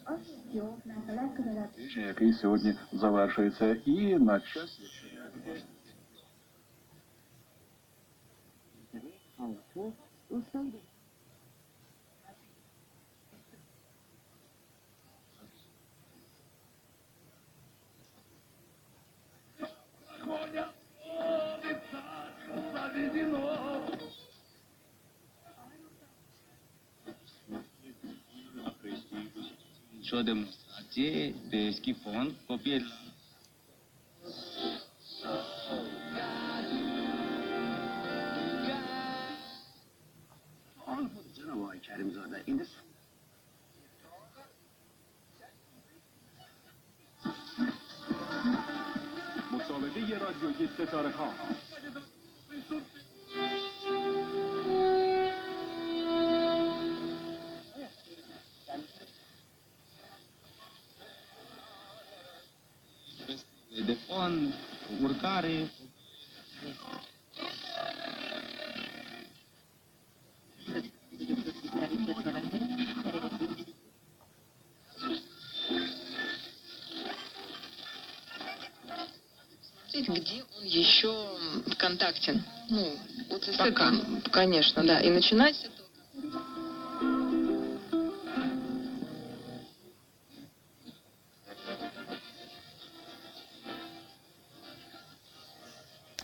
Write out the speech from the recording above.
який сьогодні завершується. І на час. Show demonstrație de schi fond, copiii la Canavar Kerimzade indir. مسابقه رادیویی ستاره ها de fond, urcare. Где он еще контактен? Ну, вот пока, конечно, да. И начинать с этого